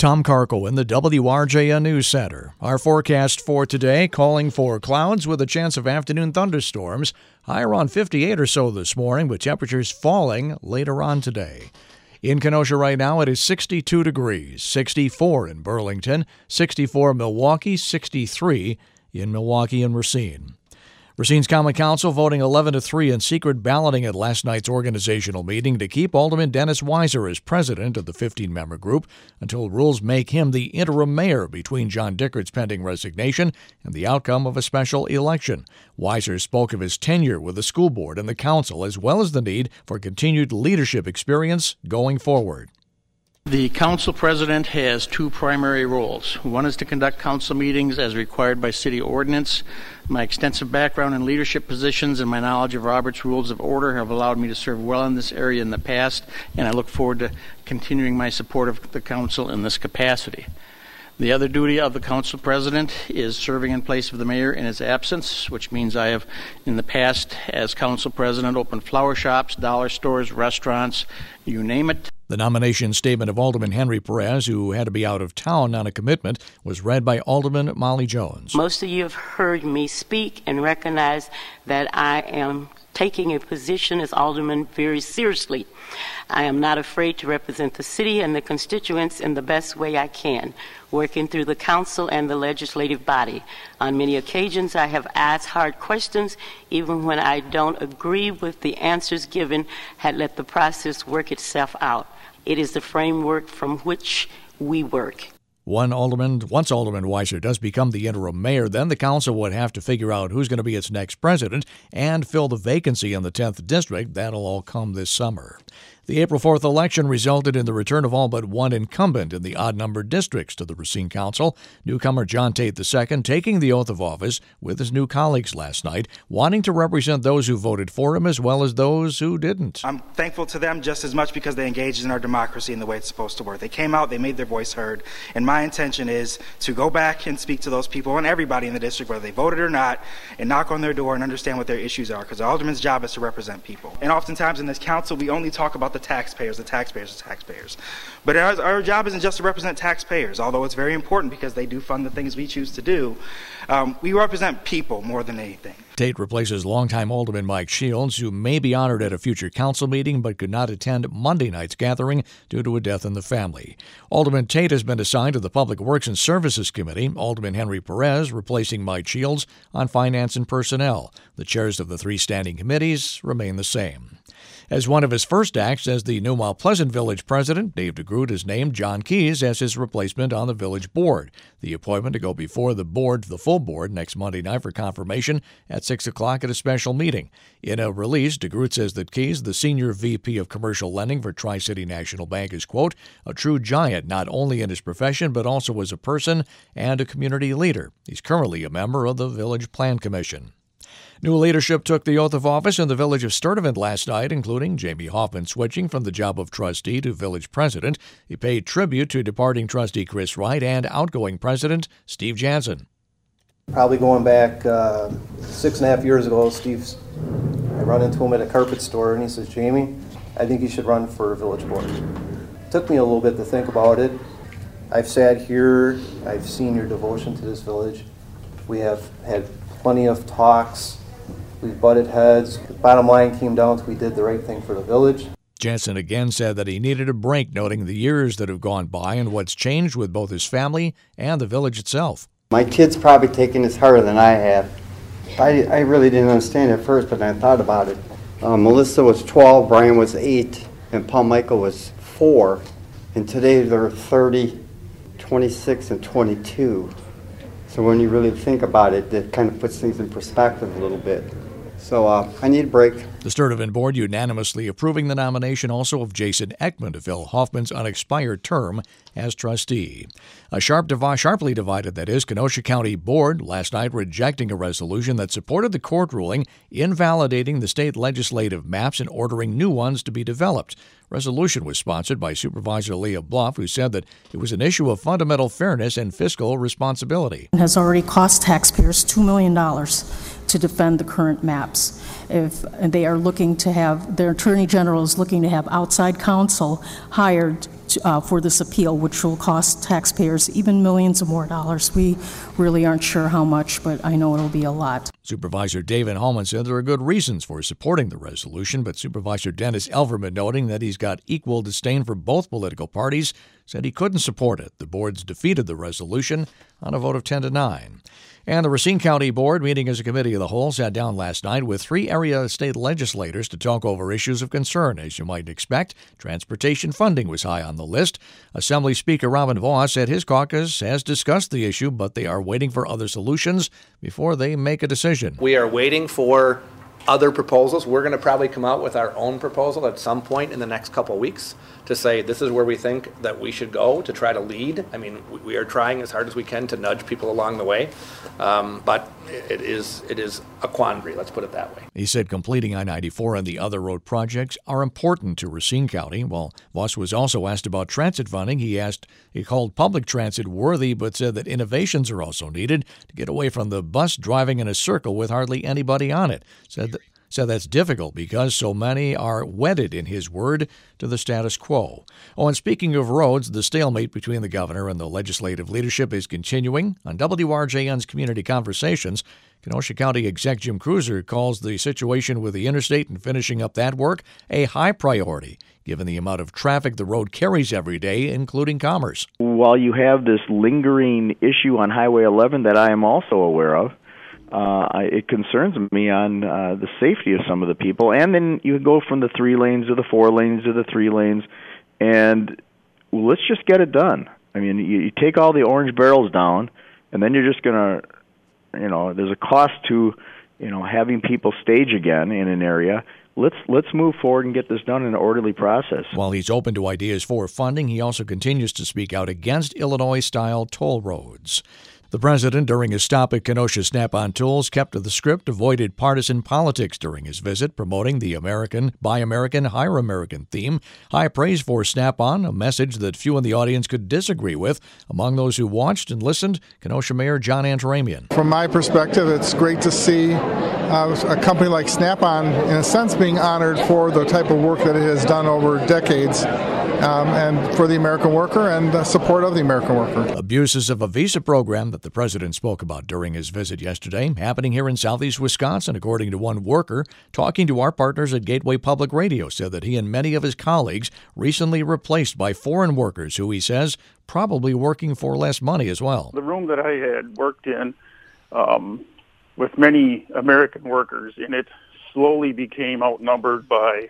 Tom Karko in the WRJN News Center. Our forecast for today calling for clouds with a chance of afternoon thunderstorms. High around 58 or so this morning, with temperatures falling later on today. In Kenosha right now, it is 62 degrees, 64 in Burlington, 64 in Milwaukee, 63 in Milwaukee and Racine. Racine's Common Council voting 11-3 in secret balloting at last night's organizational meeting to keep Alderman Dennis Weiser as president of the 15-member group until rules make him the interim mayor between John Dickert's pending resignation and the outcome of a special election. Weiser spoke of his tenure with the school board and the council, as well as the need for continued leadership experience going forward. The council president has two primary roles. One is to conduct council meetings as required by city ordinance. My extensive background in leadership positions and my knowledge of Robert's Rules of Order have allowed me to serve well in this area in the past, and I look forward to continuing my support of the council in this capacity. The other duty of the council president is serving in place of the mayor in his absence, which means I have, in the past, as council president, opened flower shops, dollar stores, restaurants, you name it. The nomination statement of Alderman Henry Perez, who had to be out of town on a commitment, was read by Alderman Molly Jones. Most of you have heard me speak and recognize that I am taking a position as alderman very seriously. I am not afraid to represent the city and the constituents in the best way I can, working through the council and the legislative body. On many occasions, I have asked hard questions, even when I don't agree with the answers given, had let the process work itself out. It is the framework from which we work. Once Alderman Weiser does become the interim mayor, then the council would have to figure out who's going to be its next president and fill the vacancy in the 10th district. That'll all come this summer. The April 4th election resulted in the return of all but one incumbent in the odd-numbered districts to the Racine Council. Newcomer John Tate II taking the oath of office with his new colleagues last night, wanting to represent those who voted for him as well as those who didn't. I'm thankful to them just as much because they engaged in our democracy in the way it's supposed to work. They came out, they made their voice heard, and my intention is to go back and speak to those people and everybody in the district, whether they voted or not, and knock on their door and understand what their issues are, because the alderman's job is to represent people. And oftentimes in this council, we only talk about the taxpayers. But our job isn't just to represent taxpayers, although it's very important because they do fund the things we choose to do. We represent people more than anything. Tate replaces longtime Alderman Mike Shields, who may be honored at a future council meeting but could not attend Monday night's gathering due to a death in the family. Alderman Tate has been assigned to the Public Works and Services Committee, Alderman Henry Perez replacing Mike Shields on Finance and Personnel. The chairs of the three standing committees remain the same. As one of his first acts as the new Mount Pleasant Village president, Dave DeGroot has named John Keyes as his replacement on the village board. The appointment to go before the full board next Monday night for confirmation at 6 o'clock at a special meeting. In a release, DeGroot says that Keyes, the senior VP of commercial lending for Tri-City National Bank, is, quote, a true giant not only in his profession but also as a person and a community leader. He's currently a member of the Village Plan Commission. New leadership took the oath of office in the village of Sturtevant last night, including Jamie Hoffman switching from the job of trustee to village president. He paid tribute to departing trustee Chris Wright and outgoing president Steve Jansen. Probably going back 6.5 years ago, I run into him at a carpet store and he says, Jamie, I think you should run for village board. It took me a little bit to think about it. I've sat here, I've seen your devotion to this village. We have had plenty of talks. We've butted heads. The bottom line came down to we did the right thing for the village. Jansen again said that he needed a break, noting the years that have gone by and what's changed with both his family and the village itself. My kid's probably taking this harder than I have. I really didn't understand it at first, but I thought about it. Melissa was 12, Brian was 8, and Paul Michael was 4. And today they're 30, 26, and 22. So when you really think about it, it kind of puts things in perspective a little bit. So I need a break. The Sturtevant board unanimously approving the nomination also of Jason Ekman to fill Hoffman's unexpired term as trustee. A sharply divided, that is, Kenosha County Board last night rejecting a resolution that supported the court ruling invalidating the state legislative maps and ordering new ones to be developed. Resolution was sponsored by Supervisor Leah Bluff, who said that it was an issue of fundamental fairness and fiscal responsibility. It has already cost taxpayers $2 million to defend the current maps. If they are looking to have, their Attorney General is looking to have outside counsel hired for this appeal, which will cost taxpayers even millions of more dollars. We really aren't sure how much, but I know it'll be a lot. Supervisor David Holman said there are good reasons for supporting the resolution, but Supervisor Dennis Elverman, noting that he's got equal disdain for both political parties, said he couldn't support it. The boards defeated the resolution on a vote of 10-9. And the Racine County Board, meeting as a committee of the whole, sat down last night with 3 area state legislators to talk over issues of concern. As you might expect, transportation funding was high on the list. Assembly Speaker Robin Vos said his caucus has discussed the issue, but they are waiting for other solutions before they make a decision. We are waiting for other proposals. We're going to probably come out with our own proposal at some point in the next couple of weeks to say this is where we think that we should go to try to lead. I mean, we are trying as hard as we can to nudge people along the way, but it is a quandary, let's put it that way. He said completing I-94 and the other road projects are important to Racine County. While Voss was also asked about transit funding, he called public transit worthy, but said that innovations are also needed to get away from the bus driving in a circle with hardly anybody on it. Said that's difficult because so many are wedded, in his word, to the status quo. Oh, and speaking of roads, the stalemate between the governor and the legislative leadership is continuing. On WRJN's Community Conversations, Kenosha County Exec Jim Cruiser calls the situation with the interstate and finishing up that work a high priority, given the amount of traffic the road carries every day, including commerce. While you have this lingering issue on Highway 11 that I am also aware of, it concerns me on the safety of some of the people. And then you go from the 3 lanes to the 4 lanes to the 3 lanes, and let's just get it done. I mean, you take all the orange barrels down, and then you're just going to, there's a cost to, having people stage again in an area. Let's move forward and get this done in an orderly process. While he's open to ideas for funding, he also continues to speak out against Illinois-style toll roads. The president, during his stop at Kenosha Snap-on Tools, kept to the script, avoided partisan politics during his visit, promoting the American, Buy American, Hire American theme. High praise for Snap-on, a message that few in the audience could disagree with. Among those who watched and listened, Kenosha Mayor John Antaramian. From my perspective, it's great to see a company like Snap-on, in a sense, being honored for the type of work that it has done over decades. And for the American worker and the support of the American worker. Abuses of a visa program that the president spoke about during his visit yesterday, happening here in southeast Wisconsin, according to one worker. Talking to our partners at Gateway Public Radio, said that he and many of his colleagues recently replaced by foreign workers who, he says, probably working for less money as well. The room that I had worked in with many American workers, and it slowly became outnumbered by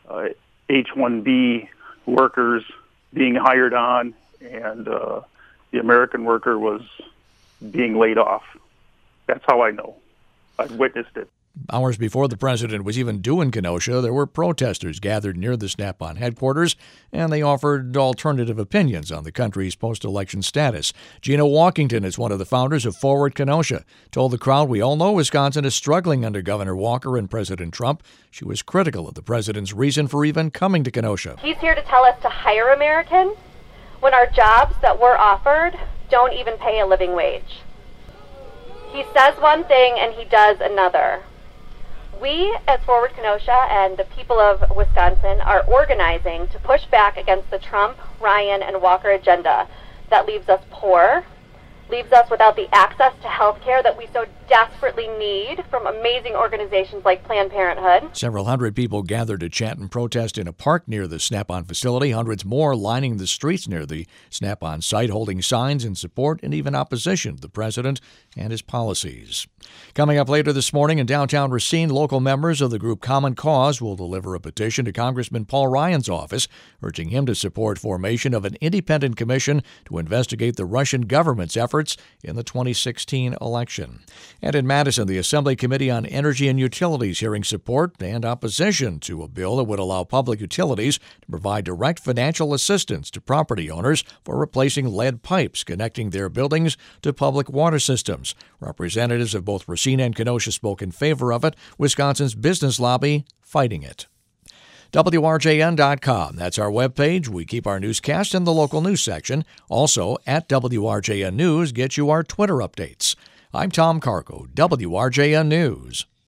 H-1B workers being hired on, and the American worker was being laid off. That's how I know. I've witnessed it. Hours before the president was even due in Kenosha, there were protesters gathered near the Snap-on headquarters, and they offered alternative opinions on the country's post-election status. Gina Walkington is one of the founders of Forward Kenosha, told the crowd, "We all know Wisconsin is struggling under Governor Walker and President Trump." She was critical of the president's reason for even coming to Kenosha. He's here to tell us to hire Americans when our jobs that we're offered don't even pay a living wage. He says one thing and he does another. We, as Forward Kenosha and the people of Wisconsin, are organizing to push back against the Trump, Ryan, and Walker agenda that leaves us poor, leaves us without the access to health care that we so desperately need from amazing organizations like Planned Parenthood. Several hundred people gathered to chant and protest in a park near the Snap-on facility. Hundreds more lining the streets near the Snap-on site, holding signs in support and even opposition to the president and his policies. Coming up later this morning in downtown Racine, local members of the group Common Cause will deliver a petition to Congressman Paul Ryan's office, urging him to support formation of an independent commission to investigate the Russian government's efforts in the 2016 election. And in Madison, the Assembly Committee on Energy and Utilities hearing support and opposition to a bill that would allow public utilities to provide direct financial assistance to property owners for replacing lead pipes connecting their buildings to public water systems. Representatives of both Racine and Kenosha spoke in favor of it, Wisconsin's business lobby fighting it. WRJN.com. That's our webpage. We keep our newscast in the local news section. Also, at WRJN News, get you our Twitter updates. I'm Tom Carco, WRJN News.